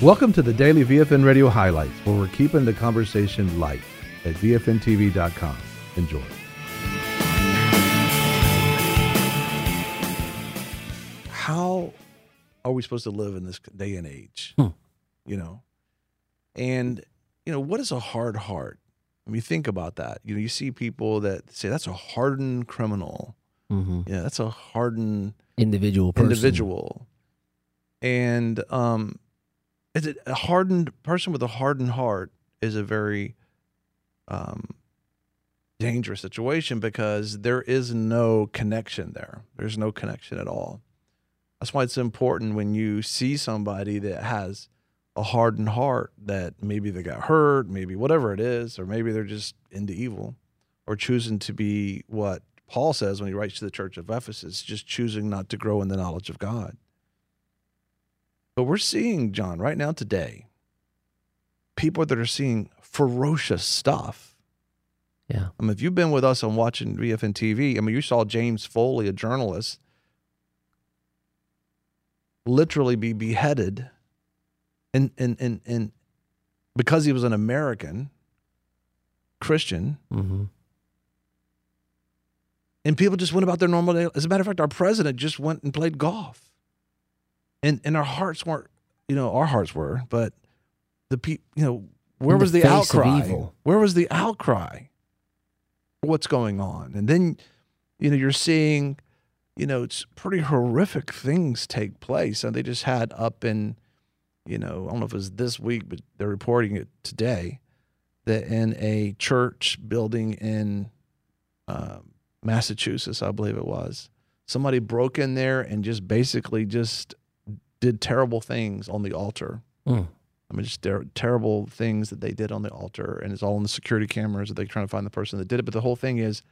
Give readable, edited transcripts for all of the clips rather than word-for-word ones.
Welcome to the Daily VFN Radio Highlights, where we're keeping the conversation light at VFNTV.com. Enjoy. How are we supposed to live in this day and age? You know? And, what is a hard heart? I mean, think about that. You see people that say, that's a hardened criminal. Mm-hmm. Yeah, that's a hardened individual person. And is it a hardened person with a hardened heart is a very dangerous situation because there is no connection there. There's no connection at all. That's why it's important when you see somebody that has a hardened heart, that maybe they got hurt, maybe whatever it is, or maybe they're just into evil or choosing to be what Paul says when he writes to the church of Ephesus, just choosing not to grow in the knowledge of God. But we're seeing, John, right now today, people that are seeing ferocious stuff. Yeah. I mean, if you've been with us on watching VFN TV, I mean, you saw James Foley, a journalist, literally be beheaded and because he was an American Christian. Mm-hmm. And people just went about their normal day. As a matter of fact, our president just went and played golf. And our hearts weren't, our hearts were, but the people, where was the outcry? Where was the outcry? What's going on? And then, you're seeing, it's pretty horrific things take place. And they just had up in, I don't know if it was this week, but they're reporting it today, that in a church building in Massachusetts, I believe it was, somebody broke in there and just basically just did terrible things on the altar. I mean, just terrible things that they did on the altar, and it's all in the security cameras that they're trying to find the person that did it. But the whole thing is,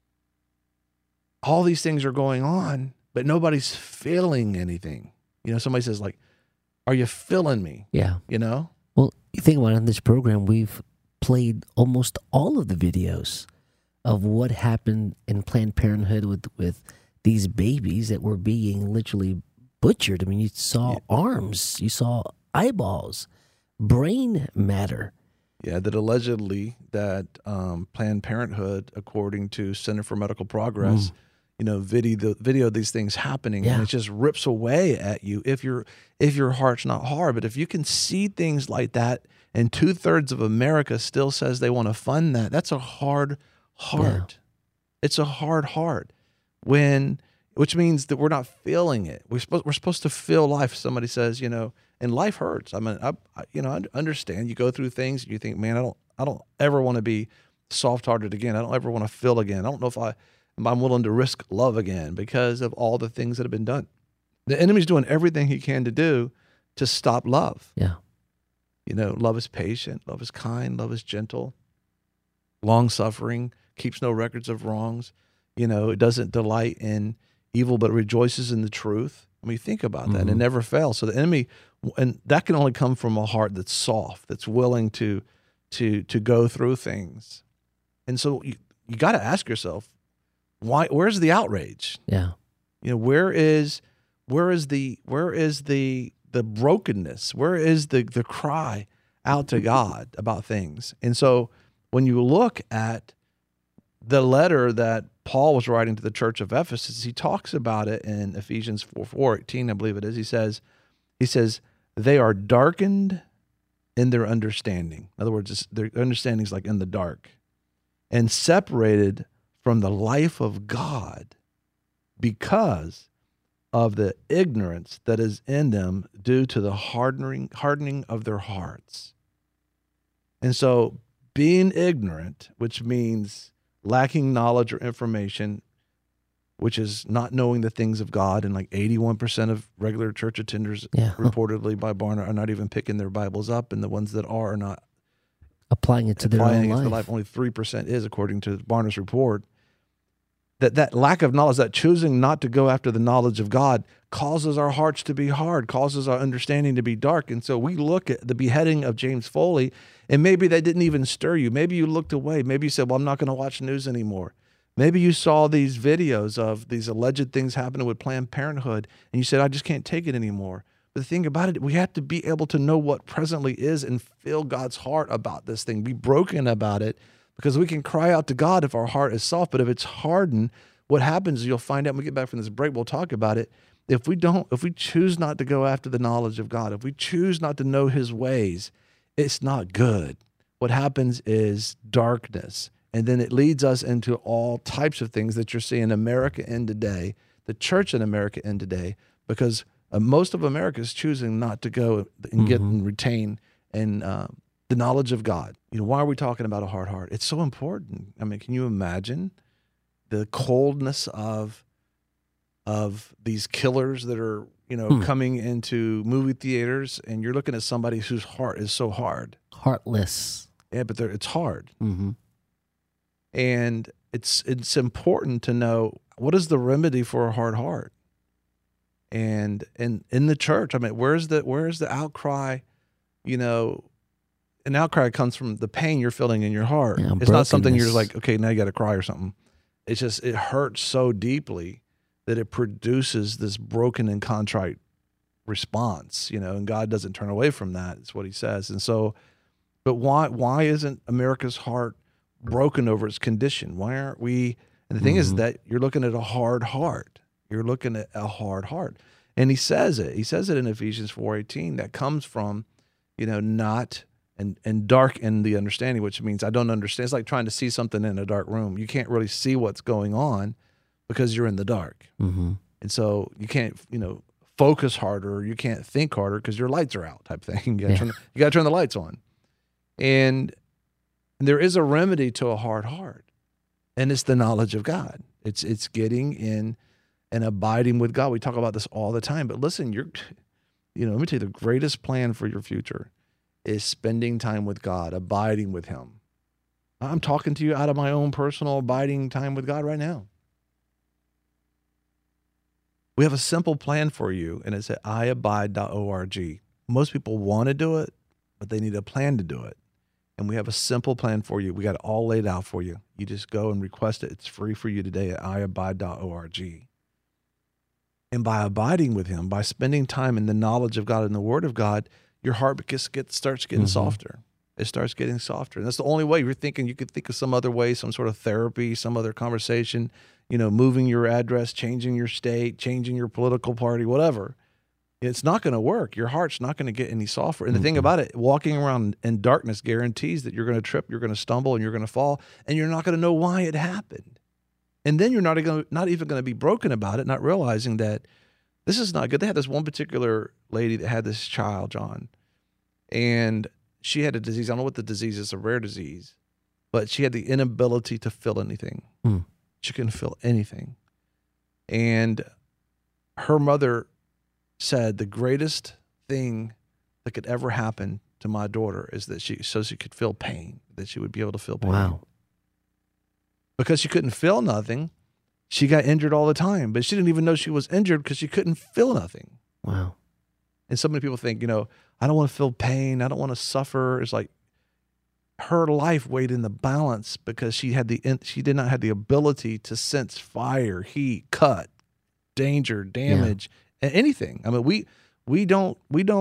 all these things are going on, but nobody's feeling anything. Somebody says, like, are you feeling me? Yeah. Well, you think about it, on this program, we've played almost all of the videos of what happened in Planned Parenthood with these babies that were being literally butchered. I mean, you saw arms, you saw eyeballs, brain matter. Yeah, that allegedly that Planned Parenthood, according to Center for Medical Progress, video these things happening, and it just rips away at you if your heart's not hard. But if you can see things like that, and 2/3 of America still says they want to fund that, that's a hard heart. Yeah. It's a hard heart, which means that we're not feeling it. We're supposed to feel life. Somebody says, and life hurts. I mean, I understand. You go through things, and you think, man, I don't ever want to be soft-hearted again. I don't ever want to feel again. I don't know if I'm willing to risk love again because of all the things that have been done. The enemy's doing everything he can to do to stop love. Yeah. Love is patient, love is kind, love is gentle, long-suffering, keeps no records of wrongs. It doesn't delight in evil, but rejoices in the truth. I mean, think about that. And it never fails. So the enemy, and that can only come from a heart that's soft, that's willing to go through things. And so you got to ask yourself, where's the outrage? Yeah. Where is the brokenness? Where is the cry out to God about things? And so when you look at the letter that Paul was writing to the church of Ephesus, he talks about it in Ephesians 4:18, I believe it is. He says, they are darkened in their understanding. In other words, their understanding is like in the dark, and separated from the life of God because of the ignorance that is in them due to the hardening of their hearts. And so being ignorant, which means lacking knowledge or information, which is not knowing the things of God, and like 81% of regular church attenders reportedly by Barna are not even picking their Bibles up, and the ones that are not applying it to their own life. Only 3% is, according to Barna's report. That lack of knowledge, that choosing not to go after the knowledge of God, causes our hearts to be hard, causes our understanding to be dark. And so we look at the beheading of James Foley, and maybe that didn't even stir you. Maybe you looked away. Maybe you said, well, I'm not going to watch news anymore. Maybe you saw these videos of these alleged things happening with Planned Parenthood, and you said, I just can't take it anymore. But the thing about it, we have to be able to know what presently is and feel God's heart about this thing, be broken about it, because we can cry out to God if our heart is soft. But if it's hardened, what happens is you'll find out when we get back from this break, we'll talk about it. If we choose not to go after the knowledge of God, if we choose not to know his ways, it's not good. What happens is darkness. And then it leads us into all types of things that you're seeing America in today, the church in America in today, because most of America is choosing not to go and get and retain and the knowledge of God. Why are we talking about a hard heart? It's so important. I mean, can you imagine the coldness of these killers that are, coming into movie theaters, and you're looking at somebody whose heart is so hard. Heartless. Yeah, but it's hard. Mm-hmm. And it's important to know what is the remedy for a hard heart. And in the church, I mean, where's the outcry? An outcry comes from the pain you're feeling in your heart. Yeah, it's not something you're just brokenness. like, okay, now you got to cry or something. It's just, it hurts so deeply that it produces this broken and contrite response, and God doesn't turn away from that. It's what he says. And so, but why isn't America's heart broken over its condition? Why aren't we? And the thing is that you're looking at a hard heart. You're looking at a hard heart. And he says it in Ephesians 4:18, that comes from, not and dark in the understanding, which means I don't understand. It's like trying to see something in a dark room. You can't really see what's going on because you're in the dark. Mm-hmm. And so you can't, focus harder. You can't think harder because your lights are out type thing. You got to turn the lights on. And there is a remedy to a hard heart, and it's the knowledge of God. It's getting in and abiding with God. We talk about this all the time, but listen, let me tell you, the greatest plan for your future is spending time with God, abiding with him. I'm talking to you out of my own personal abiding time with God right now. We have a simple plan for you, and it's at iabide.org. Most people want to do it, but they need a plan to do it. And we have a simple plan for you. We got it all laid out for you. You just go and request it. It's free for you today at iabide.org. And by abiding with him, by spending time in the knowledge of God and the word of God, your heart starts getting softer. It starts getting softer. And that's the only way. You're thinking you could think of some other way, some sort of therapy, some other conversation, moving your address, changing your state, changing your political party, whatever. It's not going to work. Your heart's not going to get any softer. And the thing about it, walking around in darkness guarantees that you're going to trip, you're going to stumble, and you're going to fall, and you're not going to know why it happened. And then you're not even going to be broken about it, not realizing that this is not good. They had this one particular lady that had this child, John, and she had a disease. I don't know what the disease is, a rare disease, but she had the inability to feel anything. She couldn't feel anything. And her mother said the greatest thing that could ever happen to my daughter is that she could feel pain, that she would be able to feel pain. Wow. Because she couldn't feel nothing, she got injured all the time, but she didn't even know she was injured because she couldn't feel nothing. Wow. And so many people think, I don't want to feel pain. I don't want to suffer. It's like her life weighed in the balance because she did not have the ability to sense fire, heat, cut, danger, damage, anything. I mean, we don't,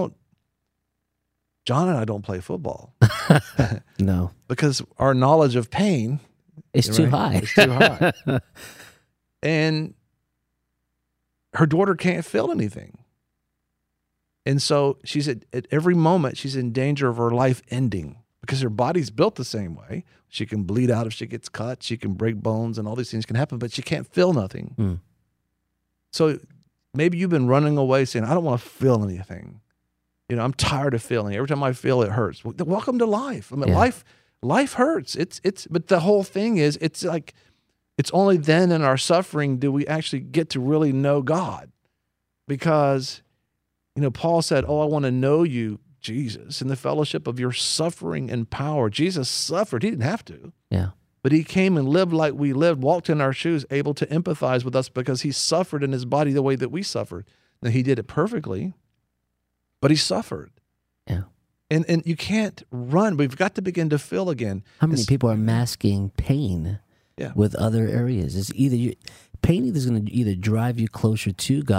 John and I don't play football. No. Because our knowledge of pain It's too high. It's too high. And her daughter can't feel anything. And so she said at every moment she's in danger of her life ending because her body's built the same way. She can bleed out if she gets cut. She can break bones and all these things can happen, but she can't feel nothing. So maybe you've been running away saying, I don't want to feel anything. I'm tired of feeling. Every time I feel it hurts. Well, welcome to life. I mean, life hurts. But the whole thing is, it's like, it's only then in our suffering do we actually get to really know God. Because, Paul said, I want to know you, Jesus, in the fellowship of your suffering and power. Jesus suffered. He didn't have to. Yeah. But he came and lived like we lived, walked in our shoes, able to empathize with us because he suffered in his body the way that we suffered. Now, he did it perfectly, but he suffered. Yeah. And you can't run. We've got to begin to feel again. How many people are masking pain with other areas? It's pain is going to either drive you closer to God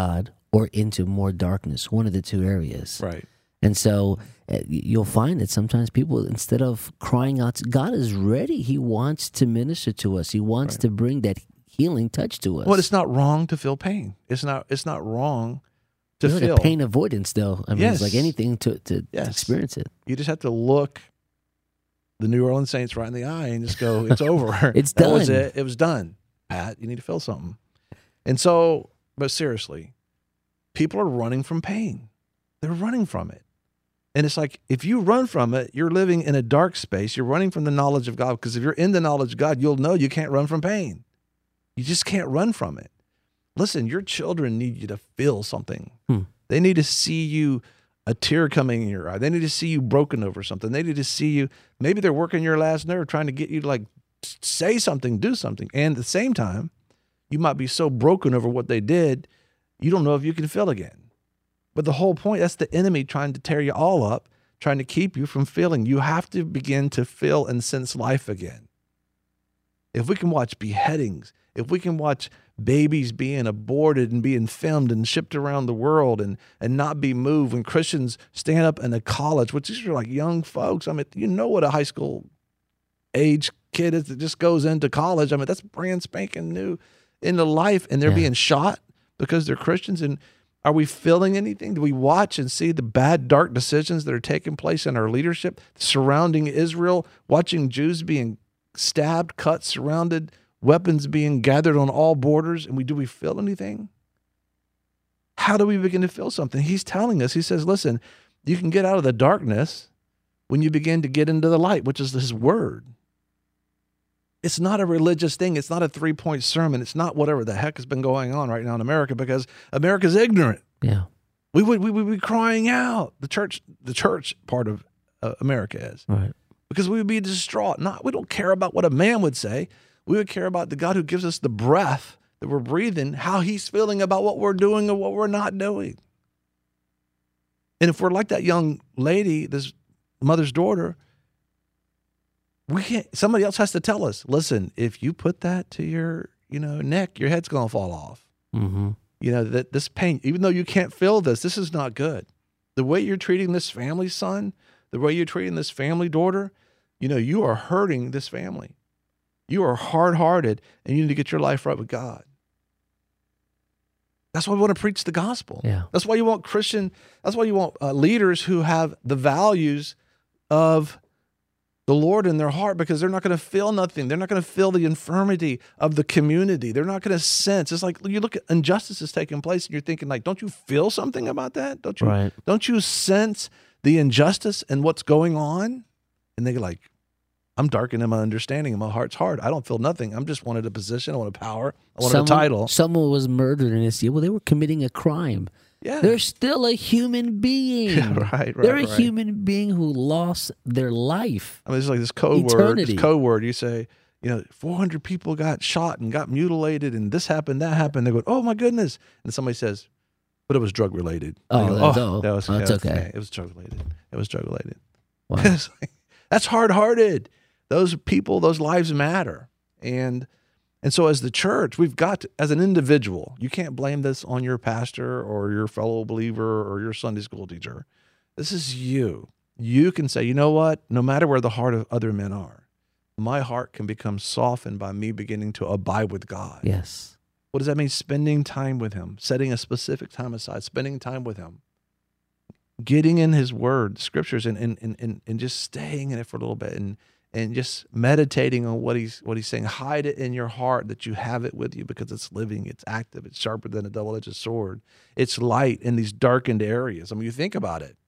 or into more darkness, one of the two areas. Right. And so you'll find that sometimes people, instead of crying out, God is ready. He wants to minister to us. He wants to bring that healing touch to us. Well, it's not wrong to feel pain. It's not wrong to the feel pain avoidance, though. I mean, Yes. it's like anything to Yes. experience it. You just have to look the New Orleans Saints right in the eye and just go, it's over. It's That was done. it. It was done. Pat, you need to feel something. And so, but seriously, people are running from pain. They're running from it. And it's like, if you run from it, you're living in a dark space. You're running from the knowledge of God, because if you're in the knowledge of God, you'll know you can't run from pain. You just can't run from it. Listen, your children need you to feel something. They need to see you, a tear coming in your eye. They need to see you broken over something. They need to see you, maybe they're working your last nerve, trying to get you to like say something, do something. And at the same time, you might be so broken over what they did, you don't know if you can feel again. But the whole point, that's the enemy trying to tear you all up, trying to keep you from feeling. You have to begin to feel and sense life again. If we can watch beheadings, if we can watch babies being aborted and being filmed and shipped around the world and not be moved, when Christians stand up in a college, which these are like young folks. I mean, you know what a high school age kid is that just goes into college. I mean, that's brand spanking new into life, and they're being shot because they're Christians. And are we feeling anything? Do we watch and see the bad, dark decisions that are taking place in our leadership surrounding Israel, watching Jews being stabbed, cut, surrounded, weapons being gathered on all borders? And do we feel anything? How do we begin to feel something? He's telling us, he says, listen, you can get out of the darkness when you begin to get into the light, which is his word. It's not a religious thing. It's not a 3-point sermon. It's not whatever the heck has been going on right now in America, because America's ignorant. Yeah. We would be crying out. The church part of America is. Right. Because we would be distraught. We don't care about what a man would say. We would care about the God who gives us the breath that we're breathing, how he's feeling about what we're doing or what we're not doing. And if we're like that young lady, this mother's daughter, we can't. Somebody else has to tell us, listen, if you put that to your, neck, your head's going to fall off. Mm-hmm. That this pain, even though you can't feel this is not good. The way you're treating this family son, the way you're treating this family daughter, you are hurting this family. You are hard-hearted, and you need to get your life right with God. That's why we want to preach the gospel. Yeah. That's why you want leaders who have the values of the Lord in their heart, because they're not going to feel nothing. They're not going to feel the infirmity of the community. They're not going to sense. It's like you look at injustices taking place and you're thinking like, don't you feel something about that? Don't you sense the injustice and what's going on? And they're like, I'm darkened in my understanding and my heart's hard. I don't feel nothing. I'm just wanted a position. I want a power. I wanted a title. Someone was murdered and it's, well, they were committing a crime. Yeah. They're still a human being. Right. They're a human being who lost their life. I mean, it's like this code word. You say, 400 people got shot and got mutilated and this happened, that happened. They go, oh my goodness. And somebody says, but it was drug related. That's okay. It was drug related. Wow. That's hard-hearted. Those people, those lives matter. And so as the church, we've got to, as an individual, you can't blame this on your pastor or your fellow believer or your Sunday school teacher. This is you. You can say, you know what? No matter where the heart of other men are, my heart can become softened by me beginning to abide with God. Yes. What does that mean? Spending time with him, setting a specific time aside, spending time with him, getting in his word, scriptures, and just staying in it for a little bit and just meditating on what he's saying. Hide it in your heart that you have it with you, because it's living, it's active, it's sharper than a double-edged sword. It's light in these darkened areas. I mean, you think about it.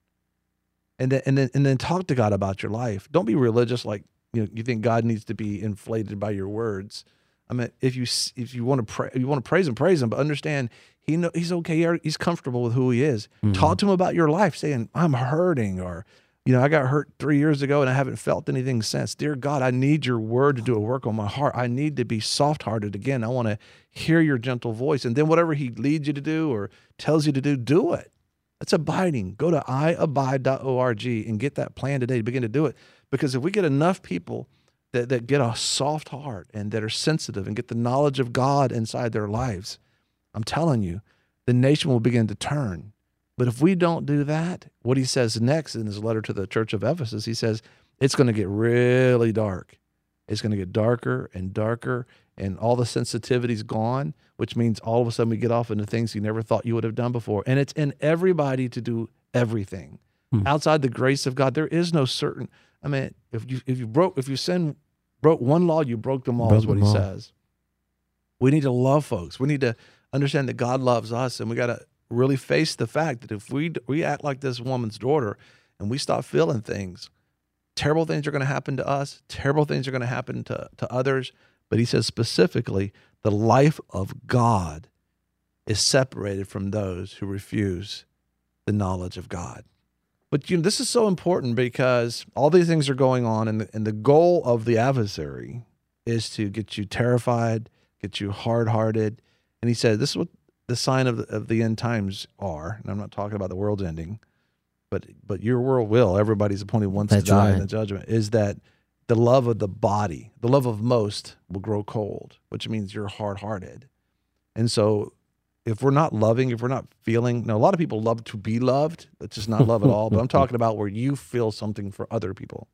And then talk to God about your life. Don't be religious like you think God needs to be inflated by your words. I mean, if you want to praise him, but understand he's okay. He's comfortable with who he is. Mm-hmm. Talk to him about your life, saying, I'm hurting, or I got hurt 3 years ago and I haven't felt anything since. Dear God, I need your word to do a work on my heart. I need to be soft-hearted again. I want to hear your gentle voice. And then whatever he leads you to do or tells you to do it. That's abiding. Go to iabide.org and get that plan today. Begin to do it. Because if we get enough people that get a soft heart and that are sensitive and get the knowledge of God inside their lives, I'm telling you, the nation will begin to turn. But if we don't do that, what he says next in his letter to the church of Ephesus, he says, it's going to get really dark. It's going to get darker and darker, and all the sensitivity's gone, which means all of a sudden we get off into things you never thought you would have done before. And it's in everybody to do everything. Outside the grace of God, there is no certain. I mean, if you broke one law, you broke them all, is what he says. We need to love folks. We need to understand that God loves us, and we got to really face the fact that if we act like this woman's daughter and we stop feeling things, terrible things are going to happen to us. Terrible things are going to happen to others. But he says specifically, the life of God is separated from those who refuse the knowledge of God. But this is so important because all these things are going on, and the goal of the adversary is to get you terrified, get you hard-hearted. And he said, this is what the sign of the end times are. And I'm not talking about the world's ending, but your world will. Everybody's appointed once to die in the judgment. Is that the love of the body, the love of most, will grow cold, which means you're hard-hearted. And so if we're not loving, if we're not feeling, a lot of people love to be loved. That's just not love at all. But I'm talking about where you feel something for other people.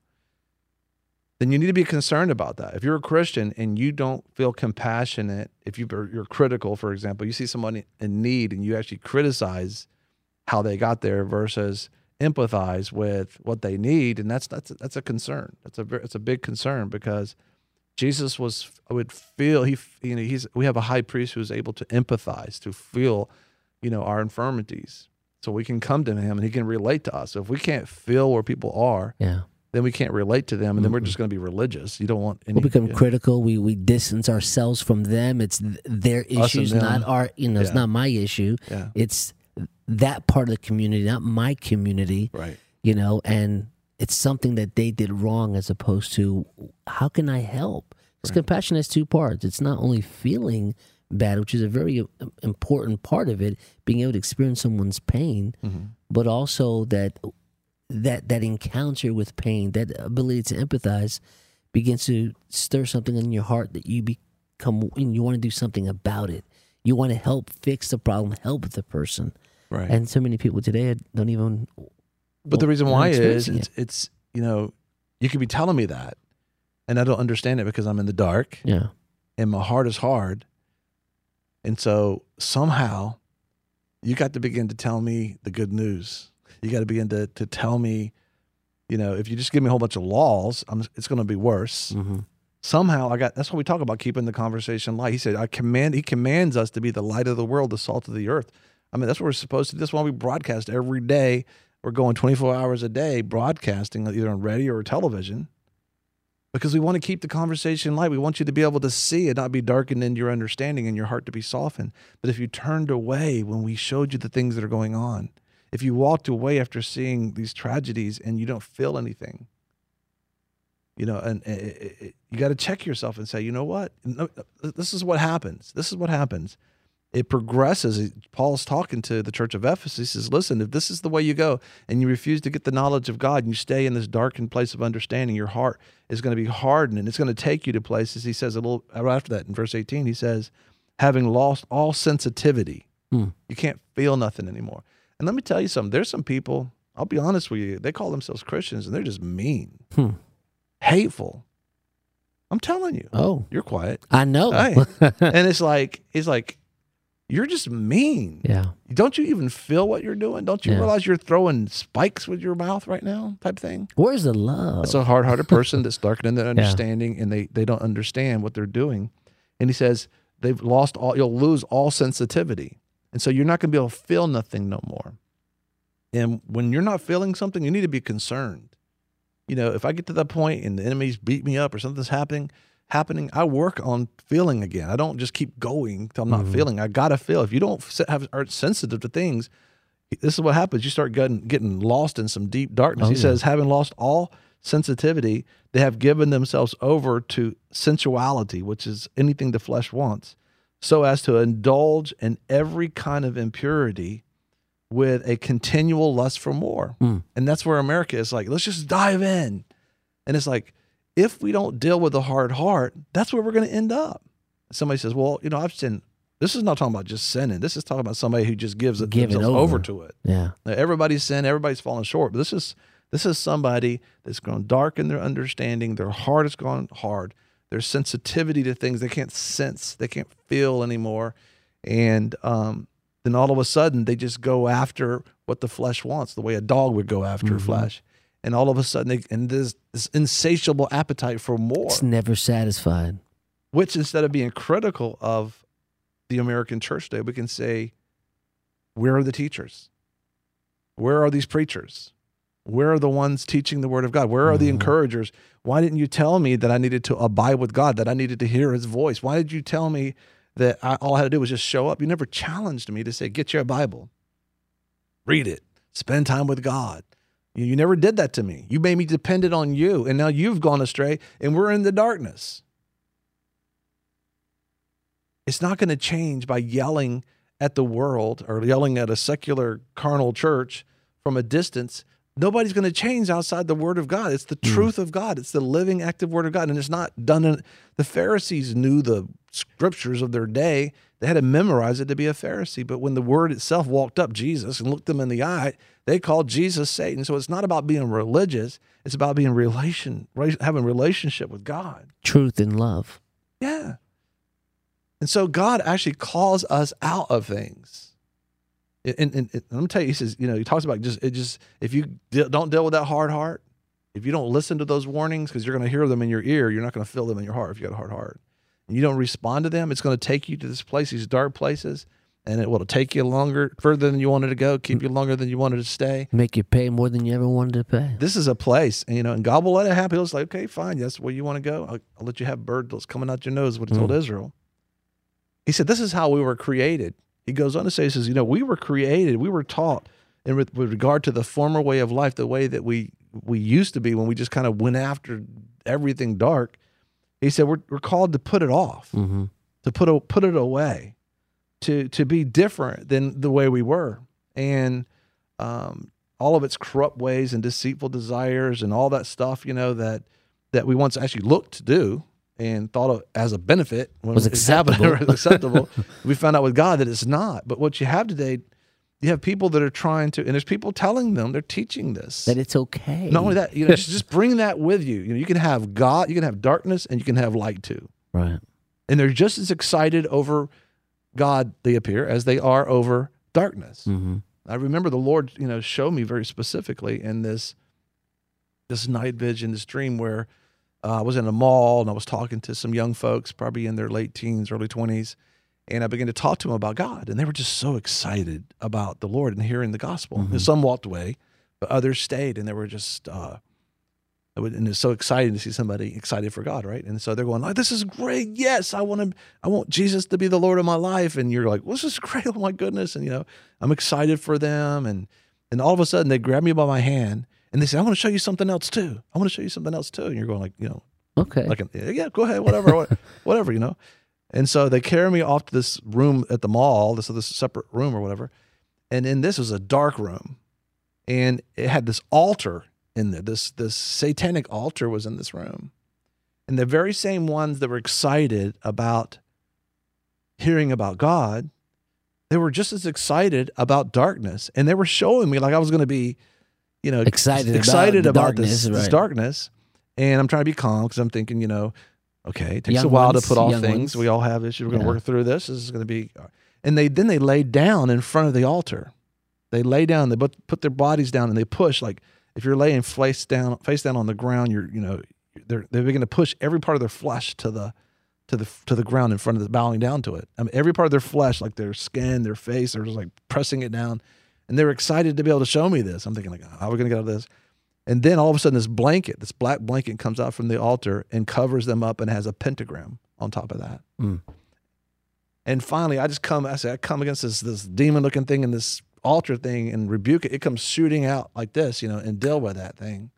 Then you need to be concerned about that. If you're a Christian and you don't feel compassionate, if you're critical, for example, you see somebody in need and you actually criticize how they got there versus empathize with what they need, and that's a concern. It's a big concern because Jesus would feel we have a high priest who's able to empathize, to feel, our infirmities, so we can come to him and he can relate to us. So if we can't feel where people are, then we can't relate to them, and then we're just going to be religious. You don't want any. We'll become critical. We distance ourselves from them. It's their issues, not our. It's not my issue. Yeah. It's that part of the community, not my community. Right. And it's something that they did wrong, as opposed to how can I help? Because compassion has two parts. It's not only feeling bad, which is a very important part of it, being able to experience someone's pain, but also that encounter with pain, that ability to empathize, begins to stir something in your heart that you become, and you want to do something about it. You want to help fix the problem, help the person. Right. And so many people today don't even. But the reason why is it's you could be telling me that, and I don't understand it because I'm in the dark. Yeah. And my heart is hard. And so somehow you got to begin to tell me the good news. You got to begin to tell me, if you just give me a whole bunch of laws, it's going to be worse. Somehow that's why we talk about keeping the conversation light. He said, he commands us to be the light of the world, the salt of the earth. I mean, that's what we're supposed to do. That's why we broadcast every day. We're going 24 hours a day broadcasting, either on radio or television, because we want to keep the conversation light. We want you to be able to see it, not be darkened in your understanding and your heart to be softened. But if you turned away when we showed you the things that are going on, if you walked away after seeing these tragedies and you don't feel anything, and you got to check yourself and say, you know what? No, this is what happens. This is what happens. It progresses. Paul's talking to the church of Ephesus. He says, listen, if this is the way you go and you refuse to get the knowledge of God and you stay in this darkened place of understanding, your heart is going to be hardened and it's going to take you to places. He says a little right after that in verse 18, he says, having lost all sensitivity, you can't feel nothing anymore. And let me tell you something. There's some people, I'll be honest with you, they call themselves Christians and they're just mean, hateful. I'm telling you. Oh, you're quiet. I know. Hey. And it's like, you're just mean. Yeah. Don't you even feel what you're doing? Don't you realize you're throwing spikes with your mouth right now, type thing? Where's the love? It's a hard-hearted person that's darkened in their understanding, and they don't understand what they're doing. And he says you'll lose all sensitivity. And so you're not going to be able to feel nothing no more. And when you're not feeling something, you need to be concerned. If I get to that point and the enemies beat me up or something's happening, I work on feeling again. I don't just keep going till I'm not feeling. I got to feel. If you don't are sensitive to things, this is what happens. You start getting lost in some deep darkness. He says, having lost all sensitivity, they have given themselves over to sensuality, which is anything the flesh wants, so as to indulge in every kind of impurity with a continual lust for more. And that's where America is like, let's just dive in. And it's like, if we don't deal with the hard heart, that's where we're going to end up. Somebody says, well, I've sinned This is not talking about just sinning. This is talking about somebody who just gives Give it themselves over over. to it. Yeah. Now, everybody's sinned. Everybody's fallen short. But this is somebody that's gone dark in their understanding. Their heart has gone hard. Their sensitivity to things they can't sense, they can't feel anymore. And then all of a sudden, they just go after what the flesh wants, the way a dog would go after flesh. And all of a sudden, there's this insatiable appetite for more. It's never satisfied. Which, instead of being critical of the American church today, we can say, where are the teachers? Where are these preachers? Where are the ones teaching the word of God? Where are the encouragers? Why didn't you tell me that I needed to abide with God, that I needed to hear his voice? Why did you tell me that all I had to do was just show up? You never challenged me to say, get your Bible, read it, spend time with God. You never did that to me. You made me dependent on you, and now you've gone astray, and we're in the darkness. It's not going to change by yelling at the world or yelling at a secular carnal church from a distance. Nobody's going to change outside the word of God. It's the truth of God. It's the living, active word of God. And it's not done in, the Pharisees knew the scriptures of their day. They had to memorize it to be a Pharisee. But when the word itself walked up Jesus and looked them in the eye, they called Jesus Satan. So it's not about being religious. It's about being having relationship with God. Truth and love. Yeah. And so God actually calls us out of things. And let me tell you, he says, he talks about if you don't deal with that hard heart, if you don't listen to those warnings, because you're going to hear them in your ear, you're not going to feel them in your heart if you got a hard heart. And you don't respond to them, it's going to take you to this place, these dark places, and it will take you further than you wanted to go, keep you longer than you wanted to stay. Make you pay more than you ever wanted to pay. This is a place, and God will let it happen. He'll say, okay, fine, that's where you want to go. I'll let you have birds that's coming out your nose, what he told Israel. He said, this is how we were created. He goes on to say, he says, we were created, we were taught with regard to the former way of life, the way that we used to be when we just kind of went after everything dark. He said, we're called to put it off, to put it away, to be different than the way we were. And all of its corrupt ways and deceitful desires and all that stuff, that we once actually looked to do and thought of as a benefit when was acceptable. We found out with God that it's not. But what you have today, you have people that are trying to, and there's people telling them, they're teaching this. That it's okay. Not only that, just bring that with you. You can have God, you can have darkness, and you can have light too. Right. And they're just as excited over God, they appear, as they are over darkness. I remember the Lord, showed me very specifically in this night vision, this dream where I was in a mall and I was talking to some young folks, probably in their late teens, early 20s, and I began to talk to them about God. And they were just so excited about the Lord and hearing the gospel. And some walked away, but others stayed, and they were just, and it's so exciting to see somebody excited for God, right? And so they're going, this is great. Yes, I want Jesus to be the Lord of my life. And you're like, well, this is great. Oh my goodness. And, I'm excited for them. And all of a sudden they grab me by my hand and they say, I want to show you something else too. I want to show you something else too. And you're going like, okay, yeah, go ahead, whatever, And so they carry me off to this room at the mall, this separate room or whatever. And in this was a dark room, and it had this altar in there. This satanic altar was in this room. And the very same ones that were excited about hearing about God, they were just as excited about darkness. And they were showing me like I was going to be, excited about this darkness. And I'm trying to be calm because I'm thinking, okay, it takes a while to put off things. We all have issues. We're going to work through this. This is going to be, and they laid down in front of the altar. They lay down, they put their bodies down, and they push. Like if you're laying face down on the ground, they're beginning to push every part of their flesh to the ground in front of bowing down to it. I mean, every part of their flesh, like their skin, their face, they're just like pressing it down. And they were excited to be able to show me this. I'm thinking like, how are we going to get out of this? And then all of a sudden this black blanket comes out from the altar and covers them up and has a pentagram on top of that. And finally I come against this demon looking thing and this altar thing and rebuke it. It comes shooting out like this, and deal with that thing.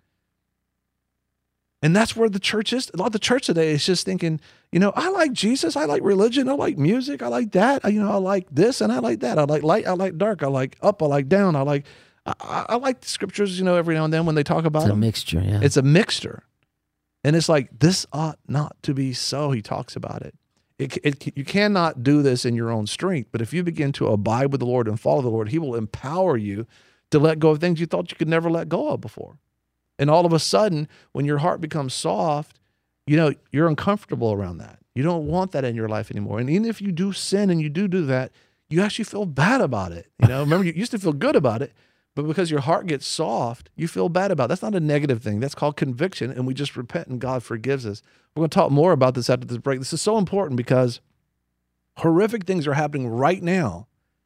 And that's where the church is. A lot of the church today is just thinking, I like Jesus, I like religion, I like music, I like that, I like this and I like that. I like light, I like dark, I like up, I like down, I like the scriptures, every now and then when they talk about them. It's a mixture, yeah. It's a mixture. And it's like, this ought not to be so. He talks about it. You cannot do this in your own strength, but if you begin to abide with the Lord and follow the Lord, he will empower you to let go of things you thought you could never let go of before. And all of a sudden, when your heart becomes soft, you're uncomfortable around that. You don't want that in your life anymore. And even if you do sin and you do that, you actually feel bad about it. Remember, you used to feel good about it, but because your heart gets soft, you feel bad about it. That's not a negative thing. That's called conviction, and we just repent and God forgives us. We're going to talk more about this after this break. This is so important because horrific things are happening right now,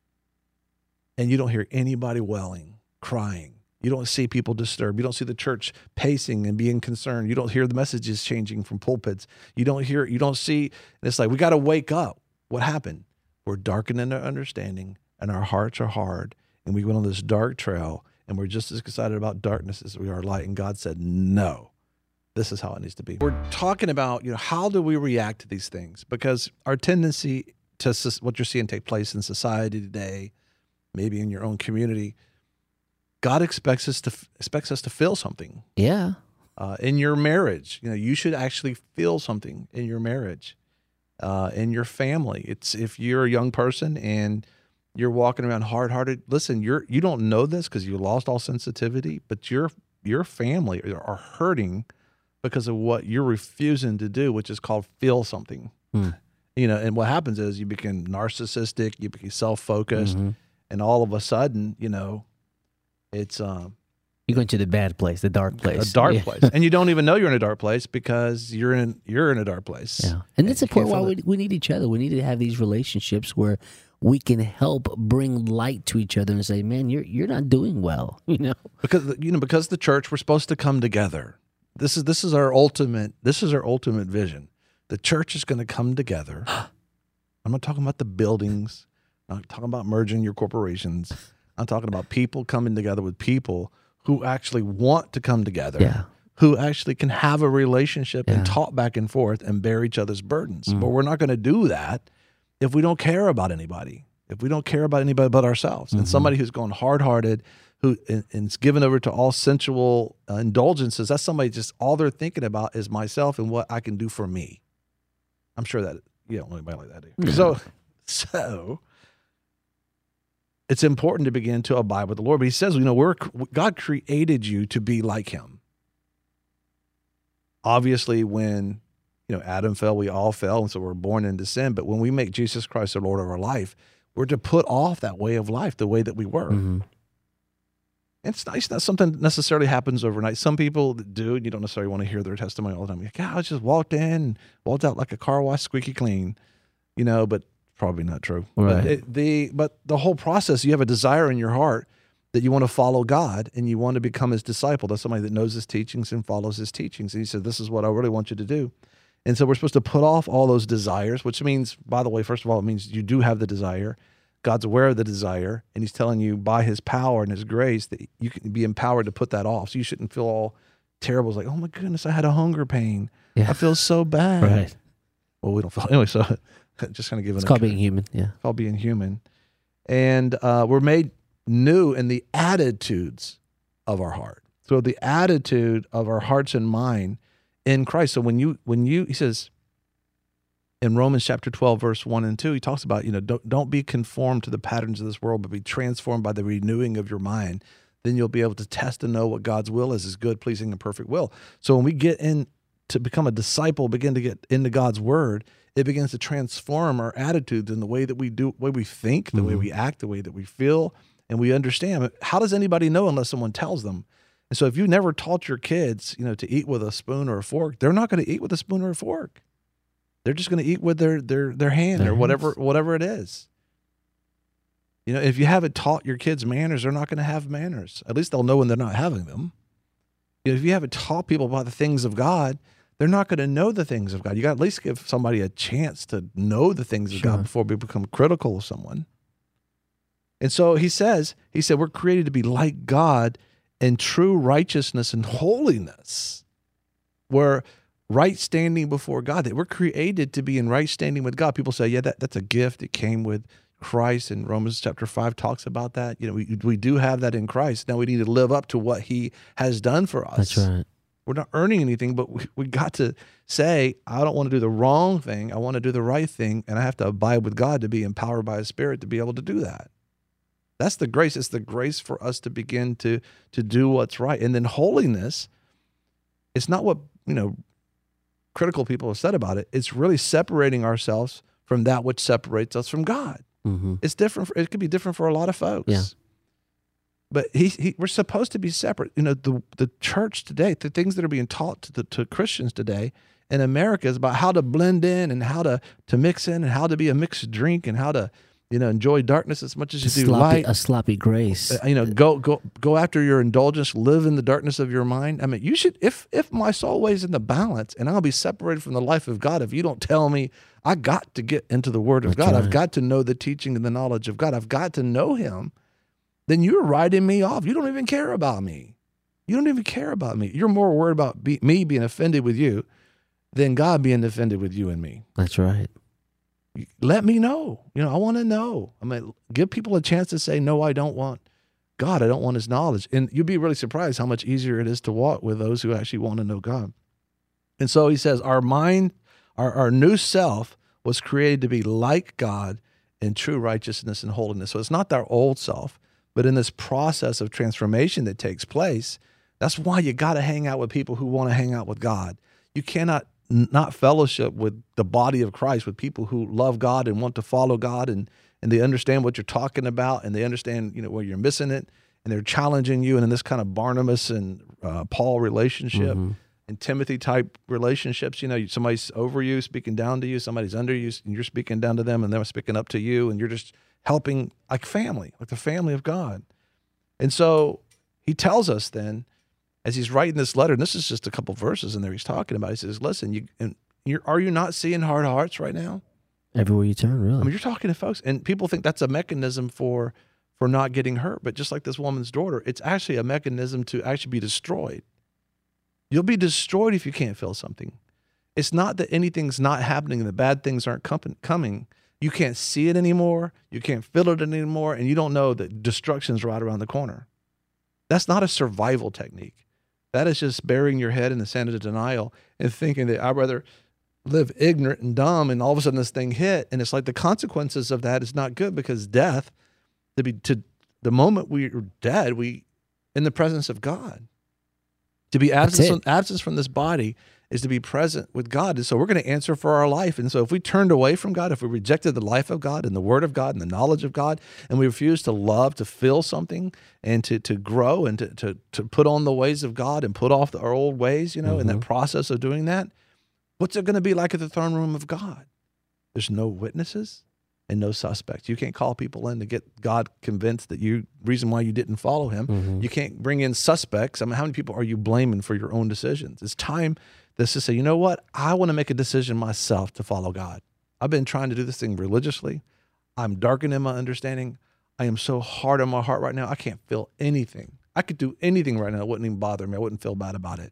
and you don't hear anybody wailing, crying. You don't see people disturbed. You don't see the church pacing and being concerned. You don't hear the messages changing from pulpits. You don't see, and it's like, we got to wake up. What happened? We're darkened in our understanding, and our hearts are hard, and we went on this dark trail, and we're just as excited about darkness as we are light. And God said, no, this is how it needs to be. We're talking about, how do we react to these things? Because our tendency to what you're seeing take place in society today, maybe in your own community, God expects us to feel something. Yeah. In your marriage, you should actually feel something in your marriage. In your family. It's if you're a young person and you're walking around hard-hearted, listen, you don't know this because you lost all sensitivity, but your family are hurting because of what you're refusing to do, which is called feel something. And what happens is you become narcissistic, you become self-focused, and all of a sudden, it's you go into the bad place, the dark place. A dark place. And you don't even know you're in a dark place because you're in a dark place. Yeah. And that's the point why we need each other. We need to have these relationships where we can help bring light to each other and say, man, you're not doing well, Because the church, we're supposed to come together. This is our ultimate vision. The church is going to come together. I'm not talking about the buildings. I'm not talking about merging your corporations. I'm talking about people coming together with people who actually want to come together, who actually can have a relationship and talk back and forth and bear each other's burdens. But we're not going to do that if we don't care about anybody, if we don't care about anybody but ourselves. And somebody who's gone hard-hearted, who and is given over to all sensual indulgences, that's somebody just all they're thinking about is myself and what I can do for me. I'm sure that you don't know anybody like that, do you? So it's important to begin to abide with the Lord. But he says, God created you to be like him. Obviously, when, Adam fell, we all fell, and so we're born into sin. But when we make Jesus Christ the Lord of our life, we're to put off that way of life, the way that we were. It's nice. Not something necessarily happens overnight. Some people do, and you don't necessarily want to hear their testimony all the time. Like, I just walked out like a car wash, squeaky clean, but probably not true. Right. But the whole process, you have a desire in your heart that you want to follow God and you want to become his disciple. That's somebody that knows his teachings and follows his teachings. And he said, this is what I really want you to do. And so we're supposed to put off all those desires, which means, by the way, first of all, it means you do have the desire. God's aware of the desire, and he's telling you by his power and his grace that you can be empowered to put that off. So you shouldn't feel all terrible. It's like, oh my goodness, I had a hunger pain. I feel so bad. Right. Well, we don't feel anyway, so just kind of giving it's called being human. Yeah. It's called being human. And we're made new in the attitudes of our heart. So the attitude of our hearts and mind in Christ. So when you, he says in Romans chapter 12, verse 1 and 2, he talks about, don't be conformed to the patterns of this world, but be transformed by the renewing of your mind. Then you'll be able to test and know what God's will is, his good, pleasing, and perfect will. So when we get in to become a disciple, begin to get into God's word, it begins to transform our attitudes in the way that we do, the way we think, the way we act, the way that we feel, and we understand. How does anybody know unless someone tells them? And so if you never taught your kids, to eat with a spoon or a fork, they're not going to eat with a spoon or a fork. They're just going to eat with their hand or whatever it is. If you haven't taught your kids manners, they're not going to have manners. At least they'll know when they're not having them. If you haven't taught people about the things of God, they're not going to know the things of God. You got to at least give somebody a chance to know the things of God before we become critical of someone. And so he said, we're created to be like God in true righteousness and holiness. We're right standing before God, that we're created to be in right standing with God. People say, that's a gift. It came with Christ, and Romans chapter 5 talks about that. We do have that in Christ. Now we need to live up to what he has done for us. That's right. We're not earning anything, but we got to say, I don't want to do the wrong thing. I want to do the right thing, and I have to abide with God to be empowered by His Spirit to be able to do that. That's the grace. It's the grace for us to begin to do what's right. And then holiness, it's not what, critical people have said about it. It's really separating ourselves from that which separates us from God. Mm-hmm. It's different. It could be different for a lot of folks. Yeah. But we're supposed to be separate. The church today, the things that are being taught to Christians today in America is about how to blend in and how to mix in and how to be a mixed drink and how to, enjoy darkness as much as you do light. A sloppy grace. Go after your indulgence, live in the darkness of your mind. I mean, you should, if my soul weighs in the balance and I'll be separated from the life of God, if you don't tell me I got to get into the Word of God, right. I've got to know the teaching and the knowledge of God, I've got to know Him, then you're writing me off. You don't even care about me. You don't even care about me. You're more worried about me being offended with you than God being offended with you and me. That's right. Let me know. I want to know. I mean, give people a chance to say, no, I don't want God. I don't want His knowledge. And you'd be really surprised how much easier it is to walk with those who actually want to know God. And so he says, our mind, our new self was created to be like God in true righteousness and holiness. So it's not our old self, but in this process of transformation that takes place, that's why you got to hang out with people who want to hang out with God. You cannot not fellowship with the body of Christ, with people who love God and want to follow God, and they understand what you're talking about, and they understand where you're missing it, and they're challenging you. And in this kind of Barnabas and Paul relationship and Timothy type relationships, somebody's over you, speaking down to you, somebody's under you, and you're speaking down to them, and they're speaking up to you, and you're just helping like family, like the family of God. And so he tells us then, as he's writing this letter, and this is just a couple verses in there he's talking about, he says, listen, are you not seeing hard hearts right now? Everywhere you turn, really. I mean, you're talking to folks, and people think that's a mechanism for not getting hurt. But just like this woman's daughter, it's actually a mechanism to actually be destroyed. You'll be destroyed if you can't feel something. It's not that anything's not happening and the bad things aren't coming. You can't see it anymore. You can't feel it anymore. And you don't know that destruction's right around the corner. That's not a survival technique. That is just burying your head in the sand of the and thinking that I'd rather live ignorant and dumb, and all of a sudden this thing hit. And it's like the consequences of that is not good, because death, to the moment we are dead, we in the presence of God. To be absence from this body is to be present with God. And so we're going to answer for our life. And so if we turned away from God, if we rejected the life of God and the Word of God and the knowledge of God, and we refuse to love, to feel something, and to grow and to put on the ways of God and put off our old ways, in that process of doing that, what's it going to be like at the throne room of God? There's no witnesses and no suspects. You can't call people in to get God convinced that reason why you didn't follow Him. You can't bring in suspects. I mean, how many people are you blaming for your own decisions? It's time to say, you know what? I want to make a decision myself to follow God. I've been trying to do this thing religiously. I'm darkened in my understanding. I am so hard on my heart right now. I can't feel anything. I could do anything right now. It wouldn't even bother me. I wouldn't feel bad about it.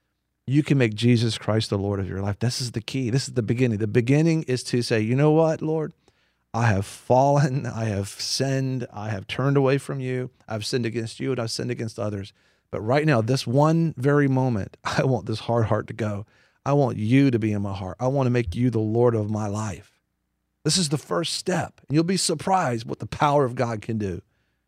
You can make Jesus Christ the Lord of your life. This is the key. This is the beginning. The beginning is to say, you know what, Lord? I have fallen. I have sinned. I have turned away from you. I've sinned against you and I've sinned against others. But right now, this one very moment, I want this hard heart to go. I want you to be in my heart. I want to make you the Lord of my life. This is the first step. And you'll be surprised what the power of God can do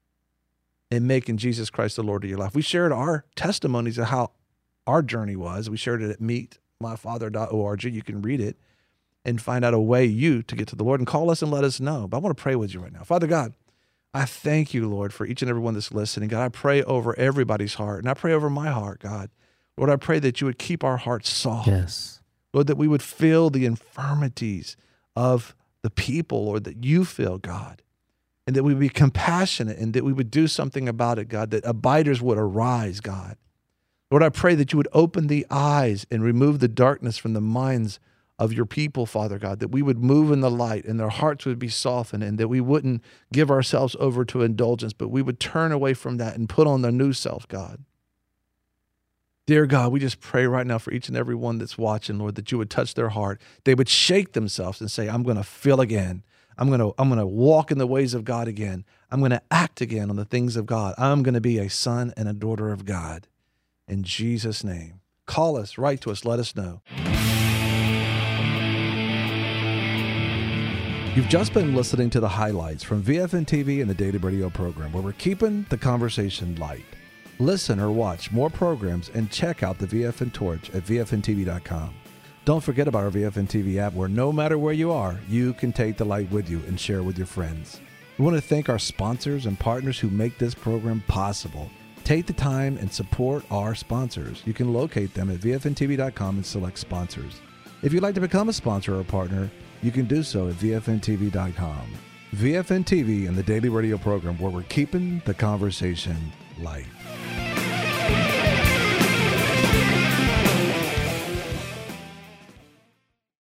in making Jesus Christ the Lord of your life. We shared our testimonies of how our journey was. We shared it at meetmyfather.org. You can read it and find out a way to get to the Lord, and call us and let us know. But I want to pray with you right now. Father God, I thank you, Lord, for each and every one that's listening. God, I pray over everybody's heart, and I pray over my heart, God. Lord, I pray that you would keep our hearts soft. Yes. Lord, that we would feel the infirmities of the people, Lord, that you feel, God, and that we would be compassionate and that we would do something about it, God, that abiders would arise, God. Lord, I pray that you would open the eyes and remove the darkness from the minds of your people, Father God, that we would move in the light and their hearts would be softened, and that we wouldn't give ourselves over to indulgence, but we would turn away from that and put on the new self, God. Dear God, we just pray right now for each and every one that's watching, Lord, that you would touch their heart. They would shake themselves and say, I'm going to feel again. I'm going to walk in the ways of God again. I'm going to act again on the things of God. I'm going to be a son and a daughter of God. In Jesus' name, Call us, write to us, let us know. You've just been listening to the highlights from VFN TV and the Daily Radio program, where we're keeping the conversation light. Listen or watch more programs and check out the VFN Torch at VFNTV.com. Don't forget about our VFN TV app, where no matter where you are, you can take the light with you and share with your friends. We want to thank our sponsors and partners who make this program possible. Take the time and support our sponsors. You can locate them at VFNTV.com and select sponsors. If you'd like to become a sponsor or a partner, you can do so at VFNTV.com. VFN TV and the Daily Radio program, where we're keeping the conversation light.